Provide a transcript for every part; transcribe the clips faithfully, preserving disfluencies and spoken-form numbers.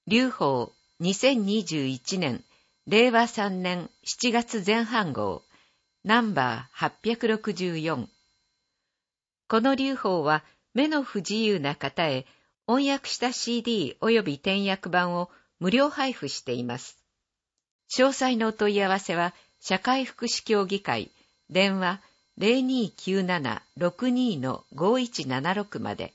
劉邦にせんにじゅういちねんれいわさんねんしちがつぜん半号ナンバーはっぴゃくろくじゅうよん。この劉邦は目の不自由な方へ音訳した シーディー および点訳版を無料配布しています。詳細のお問い合わせは社会福祉協議会電話 ゼロにーきゅうなな ろくにー ごいちななろく まで。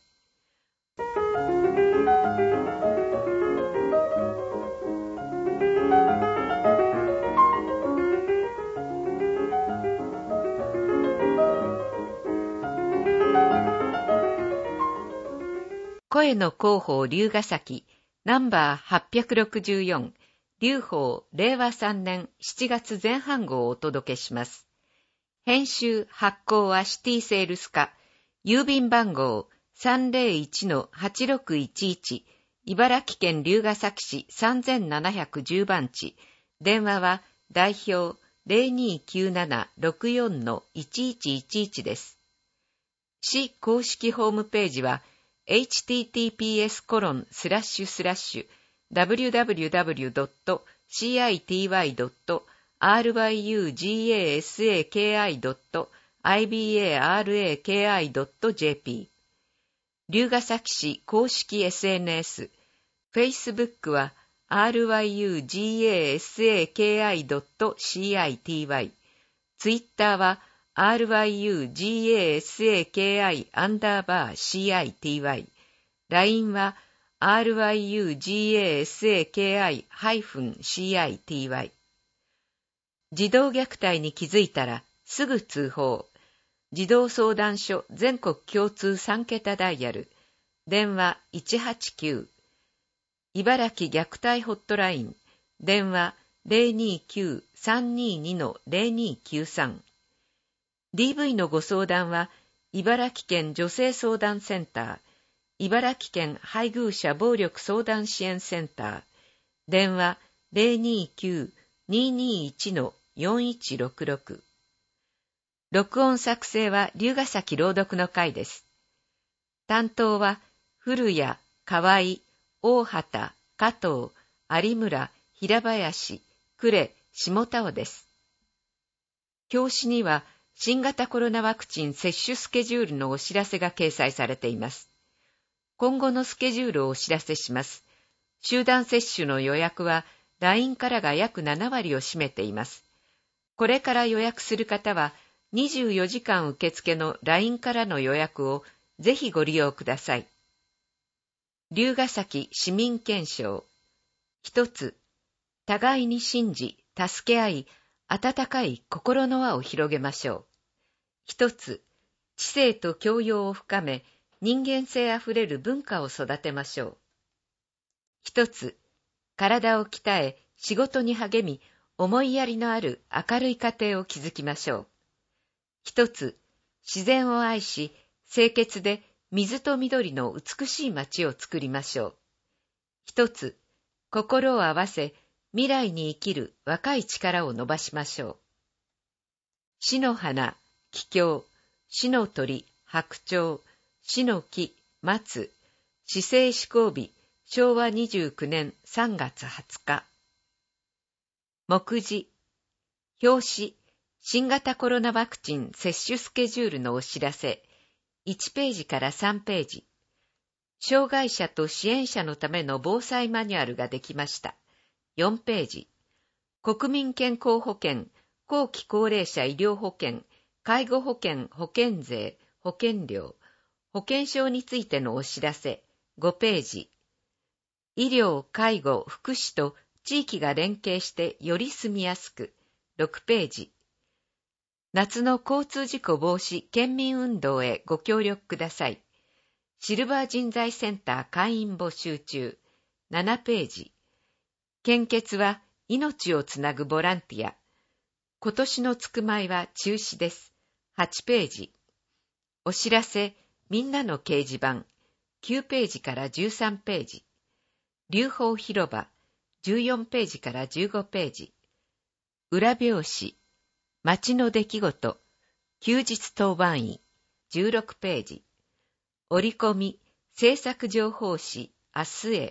声の広報龍ヶ崎ナンバーはっぴゃくろくじゅうよん劉邦れいわさんねんしちがつぜん半号をお届けします。編集発行はシティセールス課郵便番号 さんぜろいちのはちろくいちいち 茨城県龍ヶ崎市さんぜんななひゃくじゅう番地電話は代表 ゼロにーきゅうなな ろくよん いちいちいちいち です。市公式ホームページはエイチティーティーピーエスコロンスラッシュスラッシュダブリューダブリューダブリュードットシーアイティーワイドットアールワイユージーエーエスエーケーアイドットアイビーエーアールエーケーアイドットジェーピー 龍ヶ崎市公式 エスエヌエス Facebook は アールワイユージーエーエスエーケーアイドットシーアイティーワイ Twitter はアールワイユージーエーエスエーケーアイ アンダーバー シーアイティーワイ ライン は アールワイユージーエーエスエーケーアイ ハイフン シーアイティーワイ 児童虐待に気づいたらすぐ通報。児童相談所全国共通さん桁ダイヤル電話いちはちきゅう茨城虐待ホットライン電話 ゼロにーきゅう さんにーに ゼロにーきゅうさんディーブイ のご相談は、茨城県女性相談センター、茨城県配偶者暴力相談支援センター、電話 ゼロにーきゅう にーにーいち よんいちろくろく。録音作成は龍ヶ崎朗読の会です。担当は、古谷、河合、大畑、加藤、有村、平林、呉、下田尾です。表紙には、新型コロナワクチン接種スケジュールのお知らせが掲載されています。今後のスケジュールをお知らせします。集団接種の予約は ライン からが約ななわりを占めています。これから予約する方はにじゅうよじかん受付の ライン からの予約をぜひご利用ください。龍ヶ崎市民憲章。一つ、互いに信じ、助け合い、温かい心の輪を広げましょう。一つ、知性と教養を深め、人間性あふれる文化を育てましょう。一つ、体を鍛え、仕事に励み、思いやりのある明るい家庭を築きましょう。一つ、自然を愛し、清潔で水と緑の美しい街を作りましょう。一つ、心を合わせ、未来に生きる若い力を伸ばしましょう。死の花、桔梗、死の鳥、白鳥、死の木、松、死生施行日、しょうわにじゅうきゅうねんさんがつはつか。目次、表紙、新型コロナワクチン接種スケジュールのお知らせ、いちページからさんページ。障害者と支援者のための防災マニュアルができました。よんページ。国民健康保険、後期高齢者医療保険、介護保険保険税、保険料、保険証についてのお知らせ、ごページ。医療、介護、福祉と地域が連携してより住みやすく、ろくページ。夏の交通事故防止県民運動へご協力ください。シルバー人材センター会員募集中、ななページ。献血は命をつなぐボランティア。今年のつくまいは中止です。はちページ。お知らせ、みんなの掲示板。きゅうページからじゅうさんページ。劉邦広場。じゅうよんページからじゅうごページ。裏表紙。街の出来事。休日当番医。じゅうろくページ。折り込み。制作情報誌。明日へ。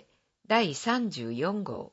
だいさんじゅうよん号。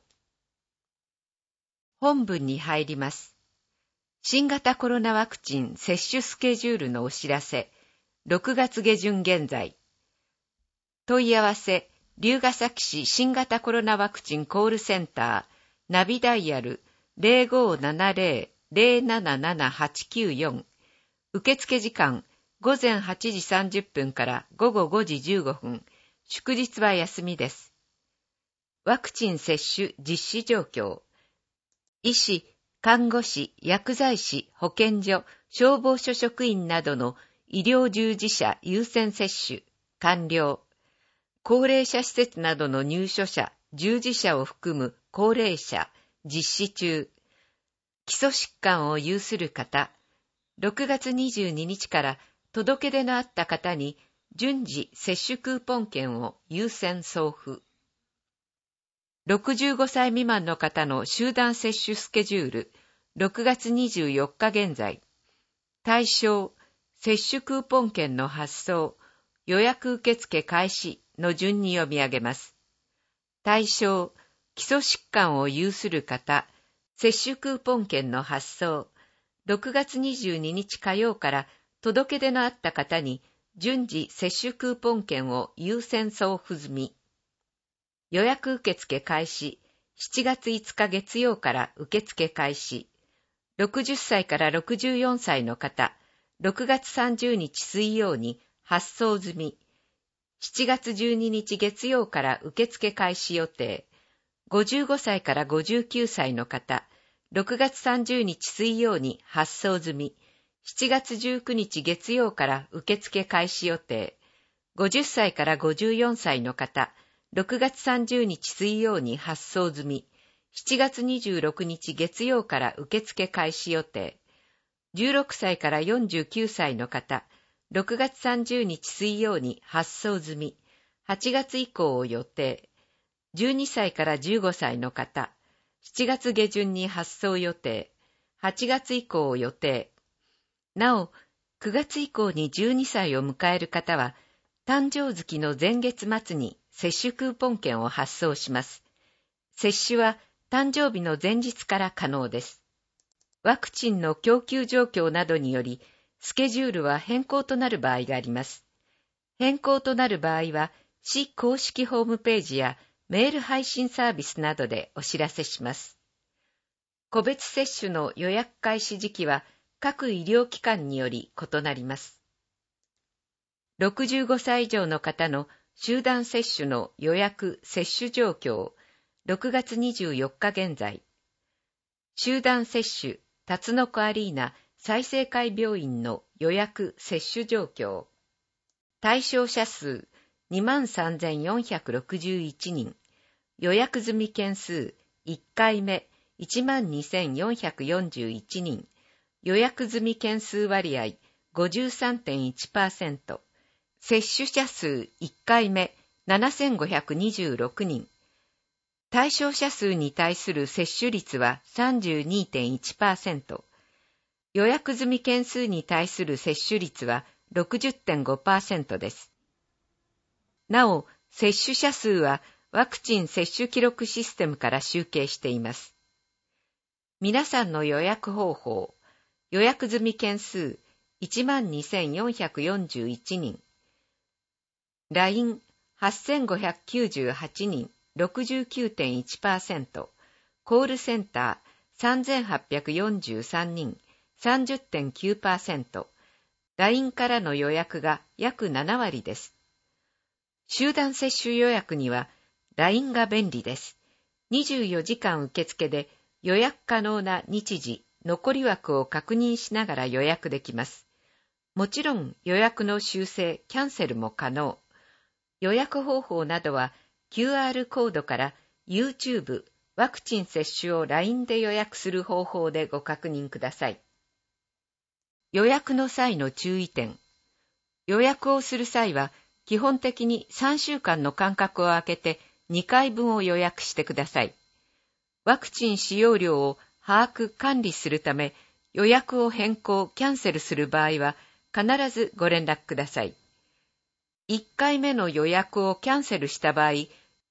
本文に入ります。新型コロナワクチン接種スケジュールのお知らせ。ろくがつ下旬現在。問い合わせ、龍ケ崎市新型コロナワクチンコールセンター、ナビダイヤル ゼロごーななゼロ ゼロななななはちきゅうよん。受付時間、ごぜんはちじさんじゅっぷんからごごごじじゅうごふん。祝日は休みです。ワクチン接種実施状況。医師、看護師、薬剤師、保健所、消防署職員などの医療従事者優先接種、完了。高齢者施設などの入所者、従事者を含む高齢者、実施中。基礎疾患を有する方、ろくがつにじゅうににちから届け出のあった方に順次接種クーポン券を優先送付。ろくじゅうごさい未満の方の集団接種スケジュール、ろくがつにじゅうよっか現在。対象、接種クーポン券の発送、予約受付開始の順に読み上げます。対象、基礎疾患を有する方、接種クーポン券の発送、ろくがつにじゅうににち火曜から届け出のあった方に順次接種クーポン券を優先送付済み。予約受付開始、しちがついつか月曜から受付開始。ろくじゅっさいからろくじゅうよんさいの方、ろくがつさんじゅうにち水曜に発送済み。しちがつじゅうににち月曜から受付開始予定。ごじゅうごさいからごじゅうきゅうさいの方、ろくがつさんじゅうにち水曜に発送済み。しちがつじゅうくにち月曜から受付開始予定。ごじゅっさいからごじゅうよんさいの方、ろくがつさんじゅうにち水曜に発送済み。しちがつにじゅうろくにち月曜から受付開始予定。じゅうろくさいからよんじゅうきゅうさいの方、ろくがつさんじゅうにち水曜に発送済み。はちがつ以降を予定。じゅうにさいからじゅうごさいの方、しちがつ下旬に発送予定。はちがつ以降を予定。なお、くがつ以降にじゅうにさいを迎える方は、誕生月の前月末に接種クーポン券を発送します。接種は誕生日の前日から可能です。ワクチンの供給状況などにより、スケジュールは変更となる場合があります。変更となる場合は、市公式ホームページやメール配信サービスなどでお知らせします。個別接種の予約開始時期は各医療機関により異なります。ろくじゅうごさい以上の方の集団接種の予約・接種状況、ろくがつにじゅうよっか現在。集団接種、辰の子アリーナ済生会病院の予約・接種状況。対象者数 にまんさんぜんよんひゃくろくじゅういちにん。予約済み件数いっかいめ いちまんにせんよんひゃくよんじゅういちにん。予約済み件数割合 ごじゅうさんてんいちパーセント。接種者数いっかいめななせんごひゃくにじゅうろくにん。対象者数に対する接種率は さんじゅうにてんいちパーセント。予約済み件数に対する接種率は ろくじゅってんごパーセント です。なお、接種者数はワクチン接種記録システムから集計しています。皆さんの予約方法。予約済み件数 いちまんにせんよんひゃくよんじゅういちにん。ライン はっせんごひゃくきゅうじゅうはちにん ろくじゅうきゅうてんいちパーセント。コールセンターさんぜんはっぴゃくよんじゅうさんにん さんじゅってんきゅうパーセント。ライン からの予約が約ななわりです。集団接種予約には ライン が便利です。にじゅうよじかん受付で予約可能な日時、残り枠を確認しながら予約できます。もちろん予約の修正、キャンセルも可能。予約方法などは キューアール コードから YouTube ワクチン接種を ライン で予約する方法でご確認ください。予約の際の注意点。予約をする際は基本的にさんしゅうかんの間隔を空けてにかいぶんを予約してください。ワクチン使用量を把握管理するため予約を変更キャンセルする場合は必ずご連絡ください。いっかいめの予約をキャンセルした場合、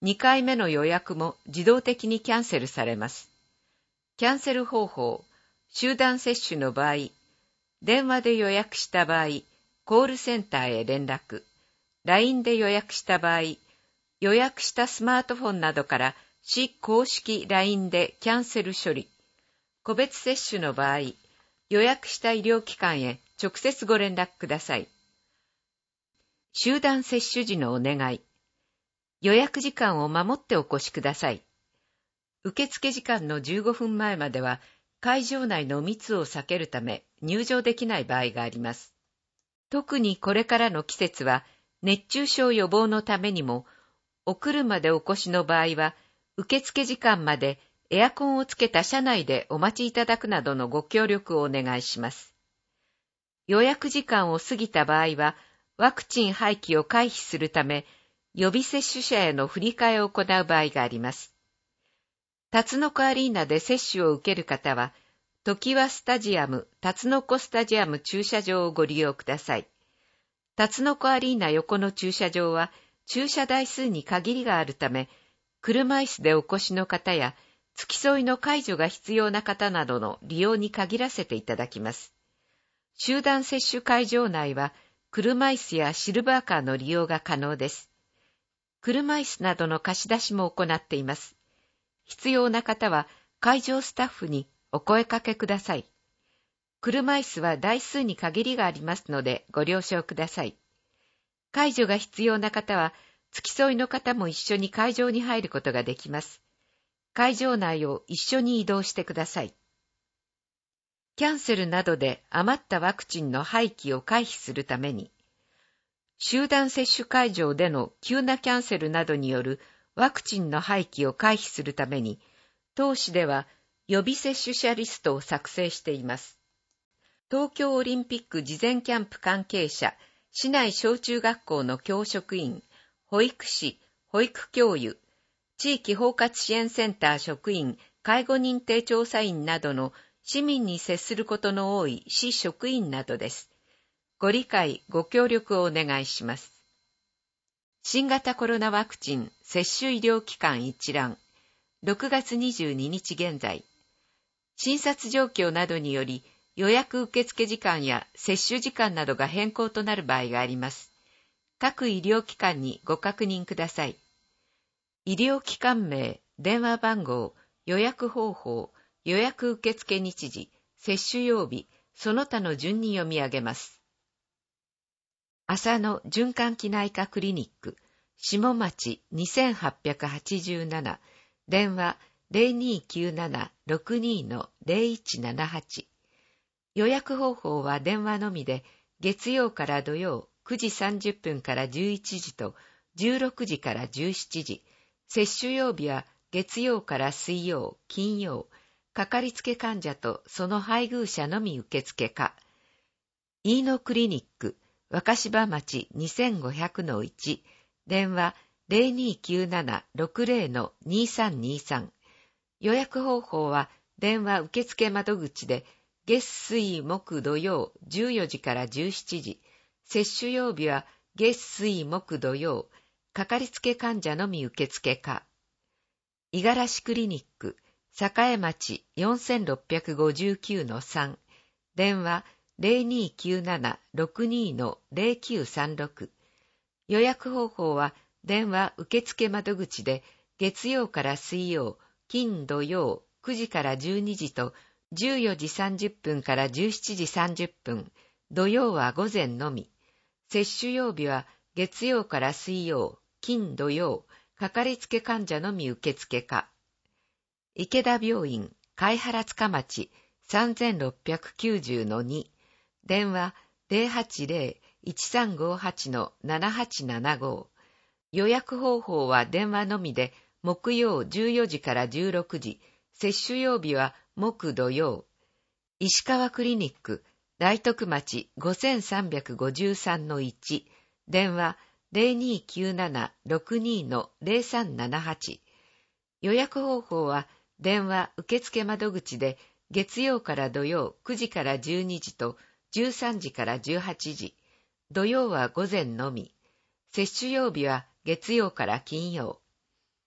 にかいめの予約も自動的にキャンセルされます。キャンセル方法、集団接種の場合、電話で予約した場合、コールセンターへ連絡、ライン で予約した場合、予約したスマートフォンなどから市公式 ライン でキャンセル処理、個別接種の場合、予約した医療機関へ直接ご連絡ください。集団接種時のお願い。予約時間を守ってお越しください。受付時間のじゅうごふんまえまでは、会場内の密を避けるため入場できない場合があります。特にこれからの季節は、熱中症予防のためにも、お車でお越しの場合は、受付時間までエアコンをつけた車内でお待ちいただくなどのご協力をお願いします。予約時間を過ぎた場合は、ワクチン廃棄を回避するため、予備接種者への振り替えを行う場合があります。辰の子アリーナで接種を受ける方は、常盤スタジアム、辰の子スタジアム駐車場をご利用ください。辰の子アリーナ横の駐車場は、駐車台数に限りがあるため、車椅子でお越しの方や、付き添いの介助が必要な方などの利用に限らせていただきます。集団接種会場内は、車椅子やシルバーカーの利用が可能です。車椅子などの貸し出しも行っています。必要な方は会場スタッフにお声かけください。車椅子は台数に限りがありますのでご了承ください。介助が必要な方は付き添いの方も一緒に会場に入ることができます。会場内を一緒に移動してください。キャンセルなどで余ったワクチンの廃棄を回避するために、集団接種会場での急なキャンセルなどによるワクチンの廃棄を回避するために、当市では予備接種者リストを作成しています。東京オリンピック事前キャンプ関係者、市内小中学校の教職員、保育士、保育教諭、地域包括支援センター職員、介護認定調査員などの市民に接することの多い市職員などです。ご理解、ご協力をお願いします。新型コロナワクチン接種医療機関一覧、ろくがつにじゅうににち現在、診察状況などにより予約受付時間や接種時間などが変更となる場合があります。各医療機関にご確認ください。医療機関名、電話番号、予約方法、予約受付日時、接種曜日、その他の順に読み上げます。浅野循環器内科クリニック、下町 にせんはっぴゃくはちじゅうなな、電話 ゼロにーきゅうなな ろくにー ゼロいちななはち。予約方法は電話のみで、月曜から土曜くじさんじゅっぷんからじゅういちじとじゅうろくじからじゅうしちじ、接種曜日は月曜から水曜、金曜、かかりつけ患者とその配偶者のみ受付か。飯野クリニック、若柴町 にせんごひゃくのいち、電話 ゼロにーきゅうなな ろくゼロ にーさんにーさん。予約方法は電話受付窓口で月水木土曜じゅうよじからじゅうしちじ、接種曜日は月水木土曜、かかりつけ患者のみ受付か。五十嵐クリニック、栄町 よんせんろっぴゃくごじゅうきゅうのさん、電話 ゼロにーきゅうなな ろくにー ゼロきゅうさんろく。予約方法は電話受付窓口で月曜から水曜、金土曜くじからじゅうにじとじゅうよじさんじゅっぷんからじゅうしちじさんじゅっぷん、土曜は午前のみ。接種曜日は月曜から水曜、金土曜、かかりつけ患者のみ受付か。池田病院、貝原塚町 さんぜんろっぴゃくきゅうじゅうのに、電話 ゼロはちゼロ いちさんごはち ななはちななご。予約方法は電話のみで、木曜じゅうよじからじゅうろくじ、接種曜日は木土曜。石川クリニック、大徳町 ごせんさんびゃくごじゅうさんのいち、電話 ゼロにーきゅうなな ろくにー ゼロさんななはち。予約方法は電話受付窓口で月曜から土曜くじからじゅうにじとじゅうさんじからじゅうはちじ、土曜は午前のみ。接種曜日は月曜から金曜。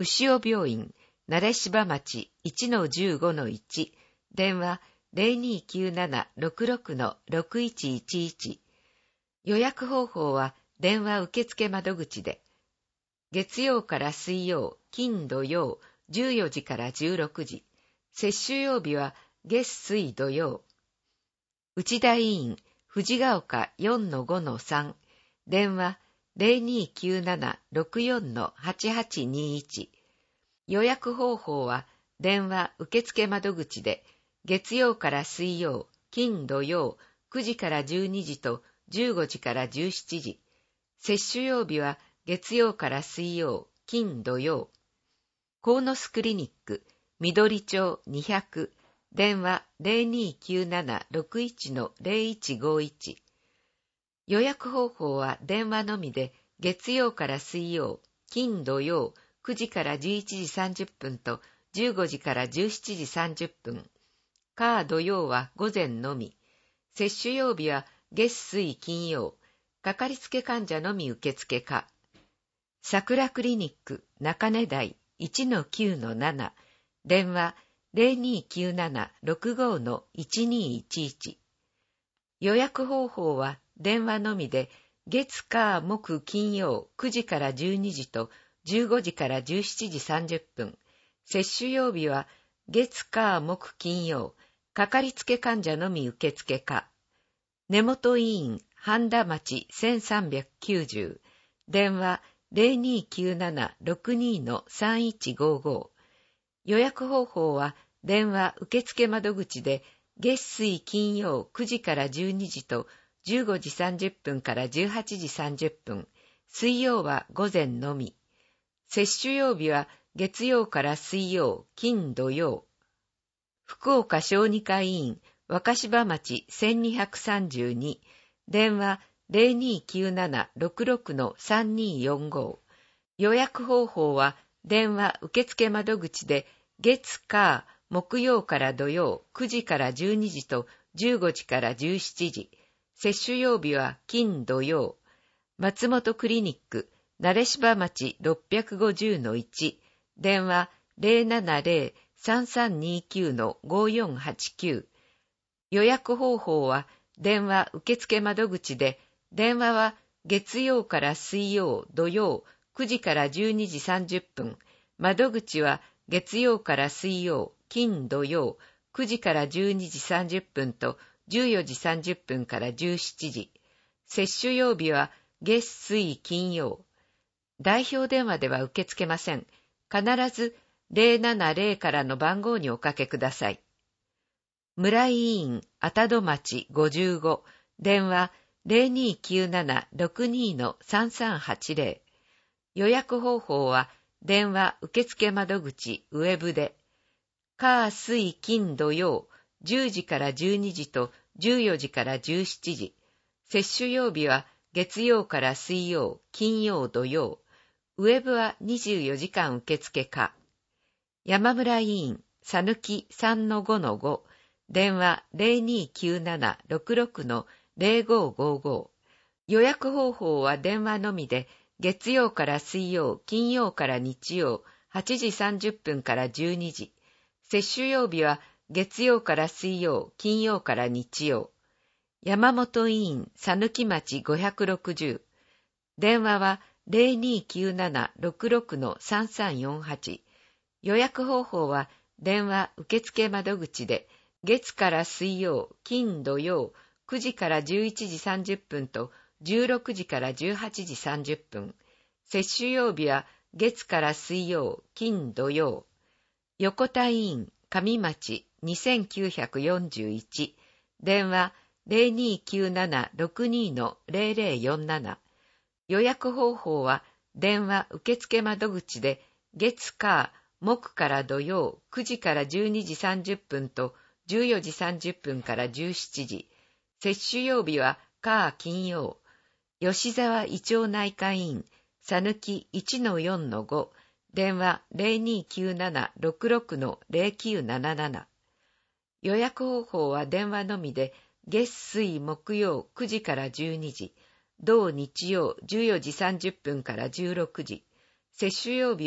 牛尾病院、慣芝町 いちのじゅうごのいち、電話 ゼロにーきゅうななろくろくのろくいちいちいち。予約方法は電話受付窓口で、月曜から水曜、金土曜、じゅうよじからじゅうろくじ、接種曜日は月水土曜。内田医院、藤ヶ丘 よんのごのさん、電話 ゼロにーきゅうななろくよんのはちはちにいち。予約方法は電話受付窓口で、月曜から水曜、金土曜、くじからじゅうにじとじゅうごじからじゅうしちじ。接種曜日は月曜から水曜、金土曜。鴻巣クリニック、緑町にひゃく、電話 ゼロにーきゅうななろくいちのゼロいちごいち。予約方法は電話のみで、月曜から水曜、金土曜、くじからじゅういちじさんじゅっぷんとじゅうごじからじゅうしちじさんじゅっぷん。火土曜は午前のみ。接種曜日は月水金曜。かかりつけ患者のみ受付か。桜クリニック中根台 いちのきゅうのなな。電話 ゼロにーきゅうななろくごのいちにいちいち。予約方法は電話のみで、月火木金曜くじからじゅうにじとじゅうごじからじゅうしちじさんじゅっぷん。接種曜日は月火木金曜。かかりつけ患者のみ受付か。根本医院半田町せんさんびゃくきゅうじゅう。電話 ゼロにーきゅうななろくにのさんいちごご。予約方法は電話受付窓口で、月水金曜くじからじゅうにじとじゅうごじさんじゅっぷんからじゅうはちじさんじゅっぷん。水曜は午前のみ。接種曜日は月曜から水曜、金土曜。福岡小児科医院若柴町せんにひゃくさんじゅうに。電話 ゼロにーきゅうななろくろくのさんによんご。予約方法は電話受付窓口で、月火木曜から土曜くじからじゅうにじとじゅうごじからじゅうしちじ。接種曜日は金土曜。松本クリニック慣芝町ろっぴゃくごじゅうのいち。電話 ゼロななゼロさんさんにきゅうのごよんはちきゅう。予約方法は電話受付窓口で、電話は月曜から水曜、土曜くじからじゅうにじさんじゅっぷん。窓口は月曜から水曜、金土曜くじからじゅうにじさんじゅっぷんとじゅうよじさんじゅっぷんからじゅうしちじ。接種曜日は月水金曜。代表電話では受け付けません。必ずゼロななゼロからの番号におかけください。村井医院あ戸町ごじゅうご。電話 ゼロにーきゅうななろくにのさんさんはちゼロ。予約方法は電話受付窓口ウェブで、火水金土曜じゅうじからじゅうにじとじゅうよじからじゅうしちじ。接種曜日は月曜から水曜、金曜土曜。ウェブはにじゅうよじかん受付か。山村医院さぬきさんのごのご。電話 ゼロにーきゅうななろくろくのゼロごごご。予約方法は電話のみで、月曜から水曜、金曜から日曜、はちじさんじゅっぷんからじゅうにじ。接種曜日は月曜から水曜、金曜から日曜。山本医院さぬき町ごひゃくろくじゅう。電話はゼロにーきゅうななろくろくのさんさんよんはち。予約方法は電話受付窓口で、月から水曜、金土曜、くじからじゅういちじさんじゅっぷんとじゅうろくじからじゅうはちじさんじゅっぷん。接種曜日は月から水曜、金土曜。横田医院上町にせんきゅうひゃくよんじゅういち。電話 ゼロにーきゅうななろくにのゼロゼロよんなな。予約方法は電話受付窓口で、月火木から土曜くじからじゅうにじさんじゅっぷんとじゅうよじさんじゅっぷんからじゅうしちじ。接種曜日は火金曜。吉沢胃腸内科医院さぬき いちのよんのご。電話 ゼロにーきゅうななろくろくのゼロきゅうなななな。予約方法は電話のみで、月水木曜くじからじゅうにじ。同日曜じゅうよじさんじゅっぷんからじゅうろくじ。接種曜日は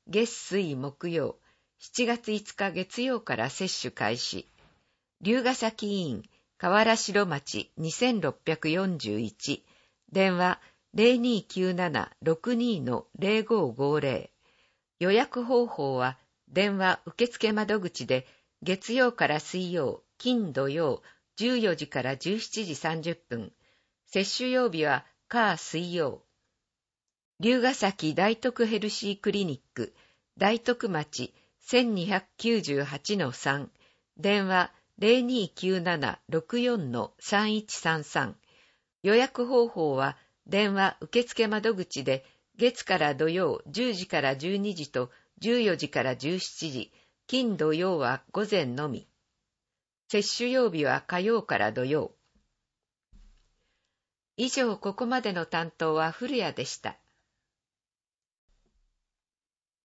月水木曜、しちがついつか月曜から接種開始。龍ヶ崎医院、河原城町 にせんろっぴゃくよんじゅういち、電話 ゼロにーきゅうなな ろくにー ゼロごーごーぜろ。予約方法は、電話受付窓口で、月曜から水曜、金土曜、じゅうよじからじゅうしちじさんじゅっぷん。接種曜日は、火水曜。龍ヶ崎大徳ヘルシークリニック、大徳町 せんにひゃくきゅうじゅうはちのさん、電話 ゼロにーきゅうなな ろくよん さんいちさんさん。予約方法は、電話受付窓口で、月から土曜じゅうじからじゅうにじとじゅうよじからじゅうしちじ、金土曜は午前のみ。接種曜日は火曜から土曜。以上、ここまでの担当は古谷でした。